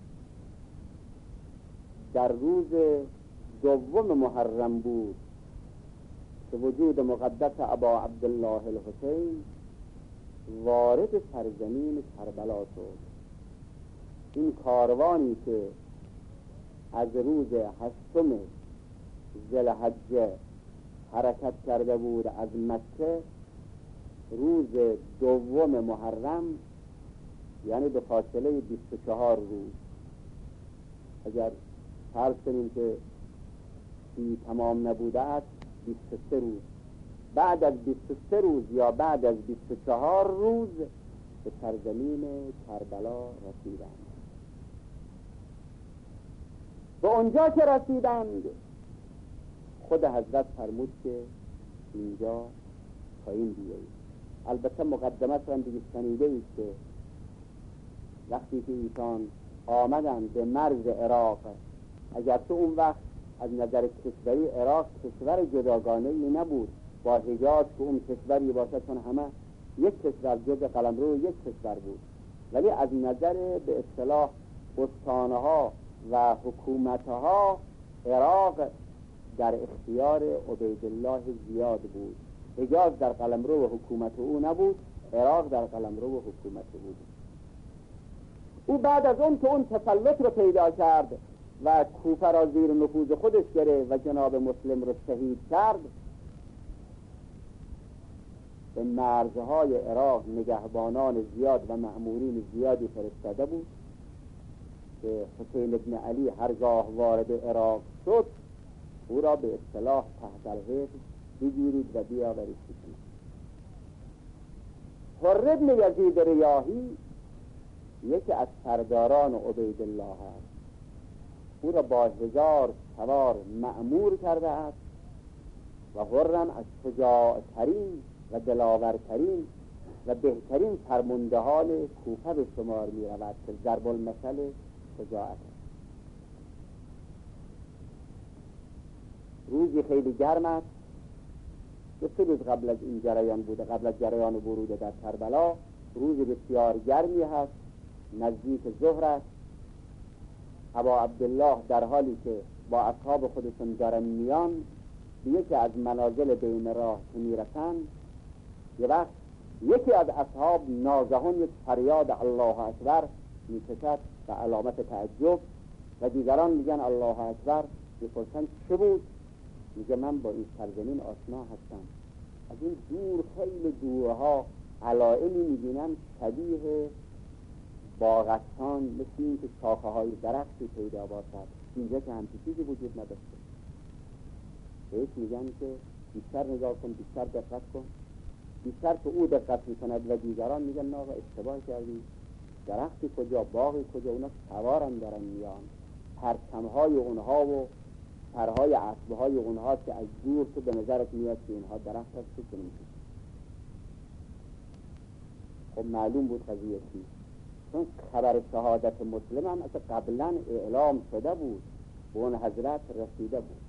در روز دوم محرم بود که وجود مقدس ابا عبدالله الحسین وارد سرزمین کربلا شد این کاروانی که از روز هشتم ذوالحجه حرکت کرده بود از مکه، روز دوم محرم، یعنی به فاصله بیست و چهار روز، اگر فرض کنیم که سی تمام نبوده است، بیست و سه روز، بعد از بیست و سه روز یا بعد از بیست و چهار روز به سرزمین کربلا رسیدند. به اونجا که رسیدند خود حضرت فرمود که اینجا پایین بیایید. البته مقدمت هم دیگه شنیده اید که وقتی که ایشان آمدن به مرز عراق، اگر تو اون وقت از نظر کشوری عراق کشور جداگانه ای نبود با حجاز که اون کشوری باشد، چون همه یک کشور جز قلمرو یک کشور بود، ولی از نظر به اصطلاح استانها و حکومتها عراق در اختیار عبیدالله زیاد بود. حجاز در قلمرو و حکومت او نبود، عراق در قلمرو و حکومت او بود. او بعد از اون که اون تسلط رو پیدا کرد و کوفه را زیر نفوذ خودش گرفت و جناب مسلم رو شهید کرد، به مرزهای عراق نگهبانان زیاد و مأمورین زیادی فرستاده بود که حسین ابن علی هرگاه وارد عراق شد او را به اصطلاح تحت الحفظ بگیرید و بیاورید کنید. حر ابن یزید ریاحی یکی از سرداران عبیدالله است. او را با هزار سوار مأمور کرده است و حرم از شجاعترین و دلاورترین و بهترین فرماندهان کوفه به شمار می رود که ضرب المثل شجاعت است. روزی خیلی گرم است، دو سه روز قبل از این جریان بوده، قبل از جریان ورود در کربلا، روزی بسیار گرمی هست، نزدیک ظهر است. ابا عبدالله در حالی که با اصحاب خودشون دارن میان به یکی از منازل بین راه که میرسند، یه وقت یکی از اصحاب ناگهان یک فریاد الله اکبر میکشد و علامت تعجب و دیگران میگن الله اکبر. میپرسن چه بود؟ میگه من با این سرزمین آشنا هستم، از این دور خیلی دورها علائمی میبینم شبیه باغستان، مثل این که شاخه های درختی پیدا باشد، اینجا که همچی چیزی وجود نداشته. بهش میگن که بیشتر نگاه کن، بیشتر دقت کن. بیشتر که او دقت میکند و دیگران میگن نه آقا اشتباه کردی، درختی کجا، باغی کجا، اونا سوارن دارن میان، پرچمهای اونها و پرهای اسبهای اونها که از دور تو به نظرت میاد که اینها درخت هست تو کنید. خب معلوم بود قضیه چی، چون خبر شهادت مسلم هم اصلا قبلا اعلام شده بود، به اون حضرت رسیده بود.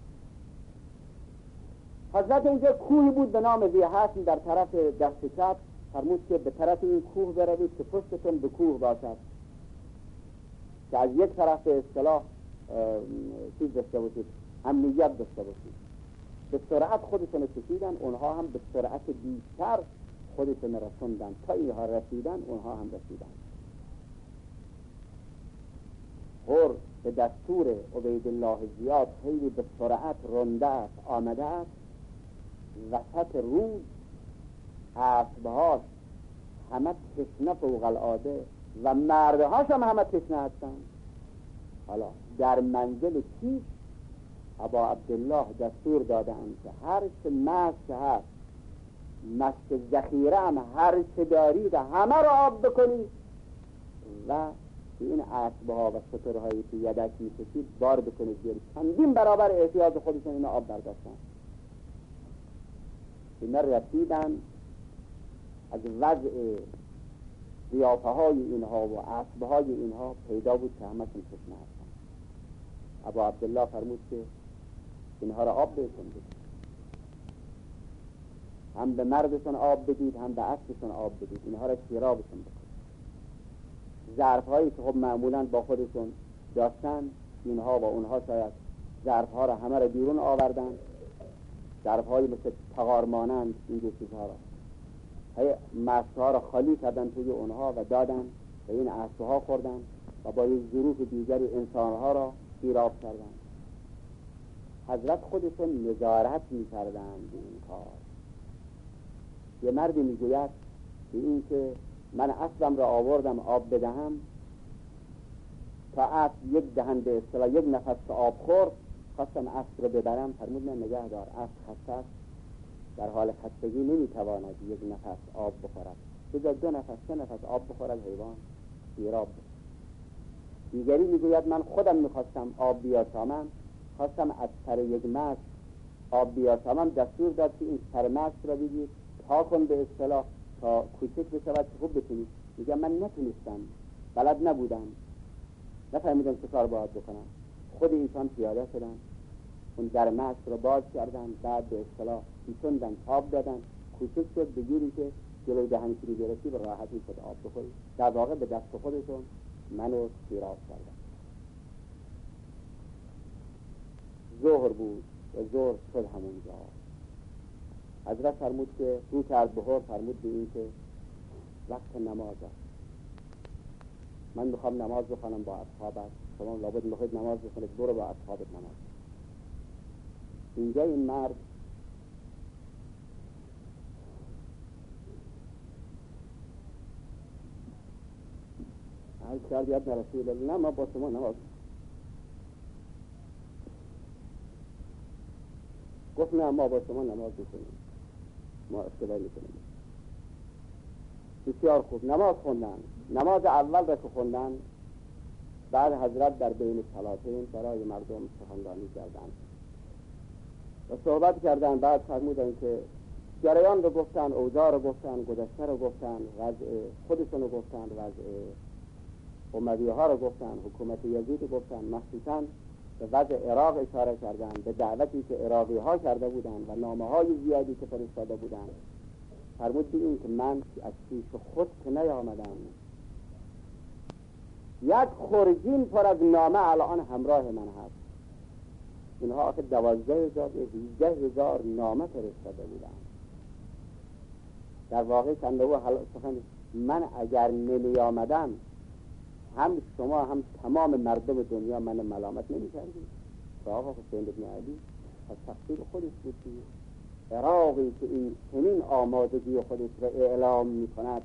حضرت اینجا کوهی بود به نام ذیحسن در طرف دست چپ، فرمود که به طرف این کوه بروید که پشتتون به کوه باشد، که از یک طرف به اصطلاح چیز داشته باشید، امنیت داشته باشید. به سرعت خودشون کشیدن، اونها هم به سرعت بیشتر خودشون رسوندن، تا اینها رسیدن اونها هم رسیدن. هر به دستور عبیدالله زیاد خیلی به سرعت رنده است، آمده است. وسط روز اسبهاش همه تشنه فوق العاده و مردهاش هم همه تشنه هستن. حالا در منزل کیش ابا عبدالله دستور دادند که هر چه مشک هست، مشک ذخیره هم هر چه دارید همه را آب بکنید و این اسبها و شترهایی که یدک می‌کشید بار بکنید بیارید. چندین برابر احتیاج خودشون اینا آب برداشتن. اینا رسیدن، از وضع ضیافه های اینها و اسبه های اینها پیدا بود که همه تشنه هستن. ابا عبدالله فرمود که اینها را آب بهتون بدید، هم به مردشون آب بدید هم به اسبشون آب بدید، اینها را شیرابشون بکنید. ظرف هایی که خب معمولا با خودشون داشتن، اینها و اونها شاید ظرف ها را همه را بیرون آوردن، ظرف های مثل تغار مانند این دو چیزها را مشک ها را خالی کردن توی اونها و دادن و این اسبه ها خوردن. و با یک ظروف دیگری انسانها را سیراب کردند. حضرت خودشون نظارت می‌کردند به این کار. یه مردی میگوید به این که من اسبم را آوردم آب بدهم، تا اسب یک دهن به اصطلاح یک نفس آب خورد، خواستم اسب را ببرم، فرمود نه نگه دار، اسب خسته است، در حال خستگی نمیتواند یک نفس آب بخورد، بذار دو نفس سه نفس آب بخورد، حیوان سیراب بود. دیگری میگوید من خودم میخواستم آب بیاسامم، خواستم از سر یک مشت آب بیاسامم، دستور داد که این سر مشت را بگیر تا کن به اصطلاح تا کوچک بشود که خوب بتونید. میگم من نتونستم، بلد نبودم، نفهمیدم چه کار باید بکنم. خود ایشان پیاده شدن، اون در مشت را باز کردن، بعد به اصطلاح پیچوندن، آب دادن، کوچک شد، بگیری که جلوی دهنی که گرفتی به راحتی شد آب بخوری. در واقع به دست خودشون منو سیراب کردن. ظهر بود و ظهر شد همونجا. حضرت فرمود که رو کرد بهار، فرمود به این که وقت نماز است، من میخوام نماز بخوانم با اصحابت، شما لابد میخواید نماز بخونید، برو با اصحابت نماز. اینجا این مرد هر کرد یاد رسول الله، نه ما با شما نماز. گفت نه ما با شما نماز میکنیم، ما اشتباه میکنیم. بسیار خوب نماز خوندن. نماز اول را که خوندن، بعد حضرت در بین صلاتین برای مردم سخنرانی کردند و صحبت کردن. بعد فرمودن که جریان رو گفتن، اوضاع رو گفتن، گذشته رو گفتن، وضع خودشون رو گفتن، وضع امویه ها رو گفتن، حکومت یزید رو گفتن، مخصوصا به وضع عراق اشاره کردن، به دعوتی که عراقی ها کرده بودن و نامه های زیادی که فرستاده بودن. فرمود این که من از پیش خود که نیامدم، یک خورجین پر از نامه الان همراه من هست. اینها آخه دوازده هزار هیجده هزار نامه فرستاده بودن. در واقع کنده و سخن من اگر نمی آمدم، هم شما هم تمام مردم دنیا من ملامت نمی کردید. آقا حسین بن علی از تقصیر خودش بود. عراقی که این چنین آمادگی خودش را اعلام می کند،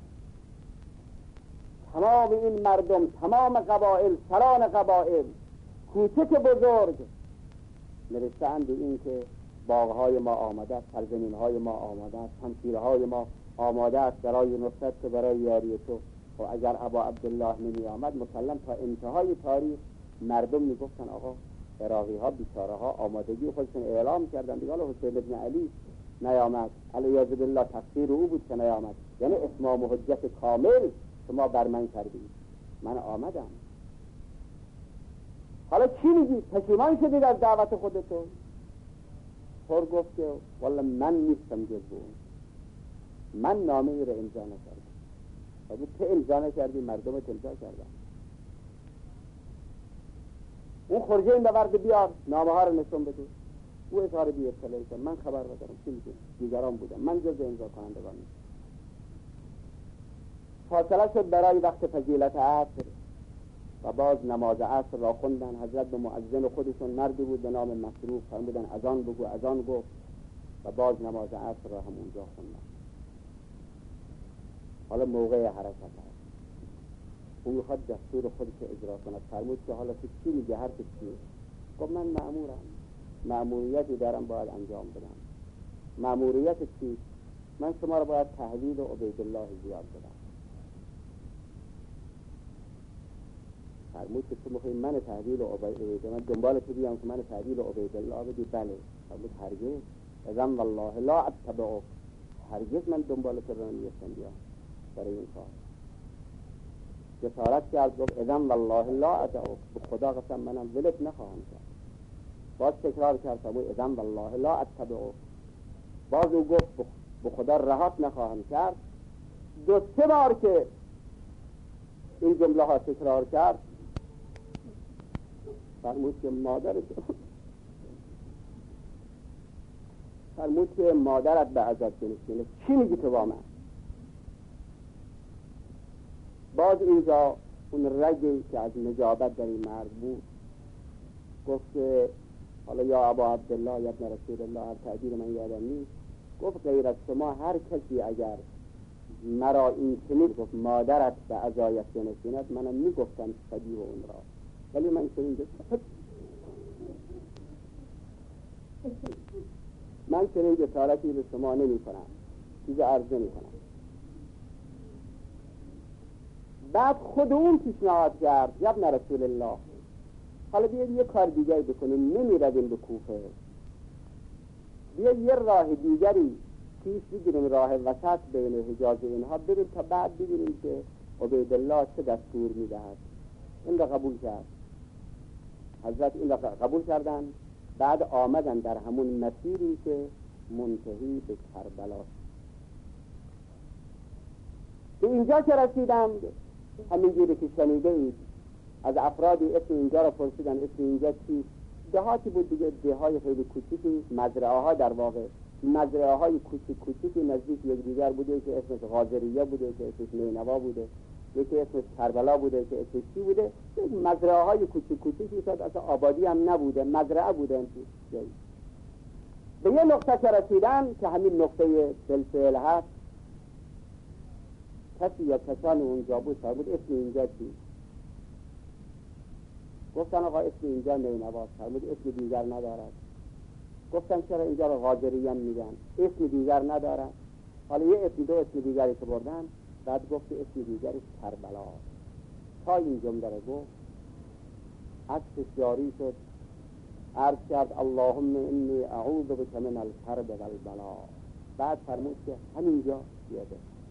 تمام این مردم، تمام قبائل، سران قبائل، کوچک بزرگ، نوشتند این که باغهای ما آماده است، سرزمینهای ما آماده است، همسیرهای ما آماده است برای نصرت و برای یاری تو. و اگر ابا عبدالله نمی آمد، مسلم تا انتهای تاریخ مردم می گفتن آقا عراقی ها بیچاره ها آمادگی خودشون اعلام کردن دیگه، حالا حسین بن علی نیامد، علیاذ بالله تقصیر او بود که نیامد، یعنی اتمام و حجت کامل شما بر من کردید، من آمدم. حالا چی میگید؟ پشیمان شدید از دعوت خودتون؟ خور گفت که والله من نیستم جز اون، من نامه ای را امضا نکردم. اگه تو امضا نکردی مردمت امضا کردن. اون خرجه این بورد بیار، نامه ها رو نشون بده. او اظهار بی اطلاعی کرد، من خبر ندارم، چی میگه؟ دیگران بودم، من جز امضا کنندگان نیستم. فاصله شد برای وقت فضیلت عصر و باز نماز عصر را خوندن. حضرت به مؤذن خودشون مردی بود به نام مسروق فرمودن اذان بگو، اذان گفت و باز نماز عصر را همونجا خوندن. حالا موقع حرکت هست، اون میخواد دستور خودش اجرا کند. فرمود که حالا تو چی میگه، حرف چیه؟ گفت من مأمورم، مأموریتی دارم باید انجام بدم. مأموریت چی؟ من شما را باید تحویل عبیدالله زیاد بدم. فرمود که تو میخوای من تحویل عبیدالله، من دنبال تو بیام که من تحویل عبیدالله بدی؟ بله. فرمود هرگز، اذن والله لا اتبعک، هرگز من دنبال تو را نمیستم بیام برای این کار. جسارت کرد گفت اذن والله لا اتبعک، به خدا قسم منم ولت نخواهم کرد. باز تکرار کرد فرمود اذن والله لا اتبعک، باز او گفت به خدا رهات نخواهم کرد. دو سه بار که این جمله ها تکرار کرد فرمود که مادرت فرمود که مادرت به عزت بنشینه، چی میگی تو با من؟ باز اینجا اون رگی که از نجابت در این مرد بود، گفت که حالا یا ابا عبدالله یا ابن رسول الله، هر تعبیر من یادم نیست، گفت غیر از شما هر کسی اگر مرا این چنین گفت مادرت به عزایت بنشیند، منم میگفتم شبیه اون را، ولی من چنین گفت من چنین جسارتی به شما نمی کنم، چیز عرض نمی کنم. بعد خود اون پیشنهاد کرد یا ابن رسول الله، حالا بیاید یه کار دیگری بکنیم، نمی رویم به کوفه، بیاید یه راه دیگری پیش بگیریم، راه وسط بین حجاز اینها بریم تا بعد ببینیم که عبیدالله چه دستور میدهد. این را قبول کرد، حضرت این را قبول کردن. بعد آمدن در همون مسیری که منتهی به کربلا. به اینجا که رسیدند، همینجوری که شنیده اید از افرادی اسم اینجا را پرسیدن، اسم اینجا چیست؟ دهاتی بود دیگه، دههای خیلی کوچیکی، مزرعه ها در واقع، مزرعه های کوچیک کوچیکی نزدیک یک دیگر بوده که اسمش غازریه بوده، که اسمش نینوا بوده، یکی اسمش کربلا بوده که اسمش چی بوده. مزرعه های کوچیک کوچیکی شد، اصلا آبادی هم نبوده، مزرعه بوده. به یه نقطه که رسیدن که همین نقطه بالفعل هست، کسی یا کسان اونجا بود فرمود اسم اینجا چی؟ گفتن آقا اسم اینجا نینواست. فرمود اسم دیگر ندارد. گفتن چرا اینجا رو غازریه میگن، اسم دیگر ندارد؟ حالا یه اسم دو اسم دیگری که بردن، بعد گفت اسم دیگرش کربلا. تا این جمله رو گفت عکسش جاری شد، عرض کرد اللهم انی اعوذ بک من الکرب والبلا. بعد فرمود که همینجا پیاده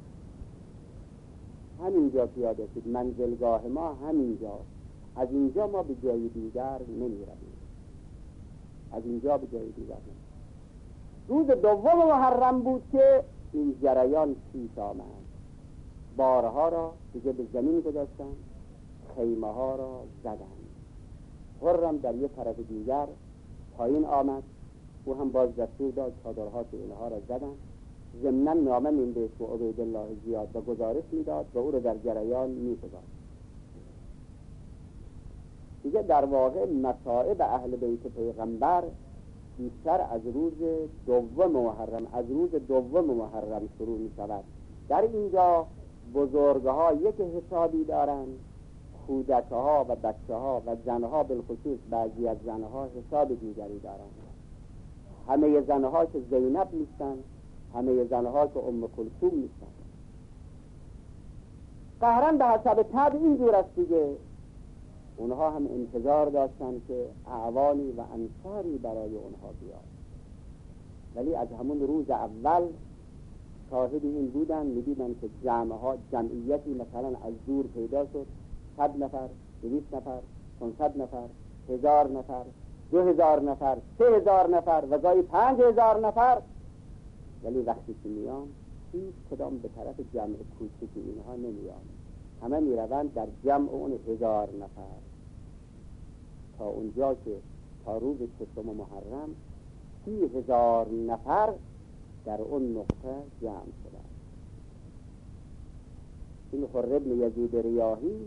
همینجا پیاده شد، منزلگاه ما همینجا، از اینجا ما به جای دیگر نمی رویم، از اینجا به جای دیگر نمی. روز دوم محرم بود که این جریان پیش آمد. بارها را دیگه به زمین گذاشتن، خیمه ها را زدن. خرم در یک طرف دیگر پایین آمد، او هم باز دستور داد چادرها که اینها را زدن. ضمناً نامه می‌نوشت و عبیدالله زیاد و گزارش میداد و او را در جریان می‌گذاشت. دیگه در واقع مصائب اهل بیت پیغمبر بیشتر از روز دوم محرم از روز دوم محرم شروع می‌شود. در اینجا بزرگها یک حسابی دارند، کودکها و بچه‌ها و زنها، بالخصوص بعضی از زنها حساب دیگری دارند. همه زنها که زینب نیستند، همه زنها که ام کلثوم نیستند. قهرن به حسب طبع اینجور است دیگه. اونها هم انتظار داشتن که اعوانی و انصاری برای اونها بیاد، ولی از همون روز اول شاهد این بودن، می‌دیدن که جمعها جمعیتی مثلا از دور پیدا شد، صد نفر، دویست نفر، پانصد نفر، هزار نفر، دو هزار نفر، سه هزار نفر و گاهی پنج هزار نفر. ولی وقتی که میان هیچ کدام به طرف جمع کوچکی اینها نمیان، همه میروند در جمع اون هزار نفر، تا اونجا که تا روز ششم محرم سی هزار نفر در اون نقطه جمع شدند. این حر بن یزید ریاحی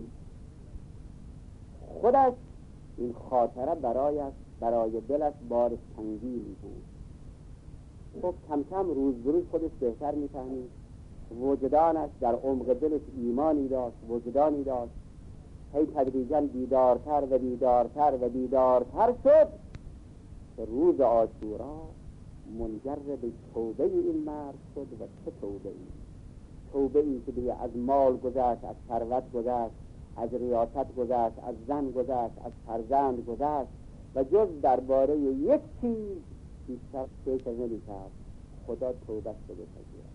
خودش این خاطره برایش برای دلش بار سنگین بود. خب کم کم روز روز خودش بهتر میفهمید، وجدانش در عمق دلش ایمانی داشت، وجدانی داشت، هی تدریجاً بیدارتر و بیدارتر و بیدارتر شد که روز عاشورا منجر به توبه این مرد شد. و چه توبه ای؟ توبه ای که دیگه از مال گذشت، از ثروت گذشت، از ریاست گذشت، از زن گذشت، از فرزند گذشت و جز درباره یک چیز بیشتر فکر نمی‌کرد، خدا توبه رو بپذیرد.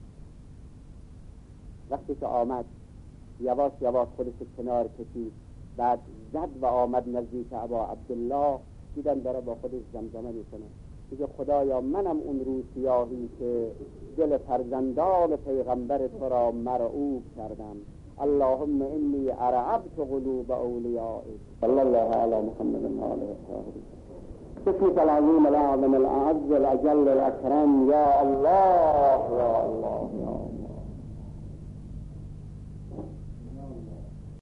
وقتی که آمد یواش یواش خودش کنار کشید، بعد زد و آمد نزدیک ابا عبدالله، دیدن داره با خودش زمزمه میکنه، میگه خدایا منم اون روسیاهی که دل فرزندان پیغمبر تو را مرعوب کردم. اللهم انی ارعبت قلوب اولیائک. صلی الله علی محمد و آله و صحبه. بسمك العظیم الاعظم الاعز الاجل الاکرم یا الله یا الله یا الله.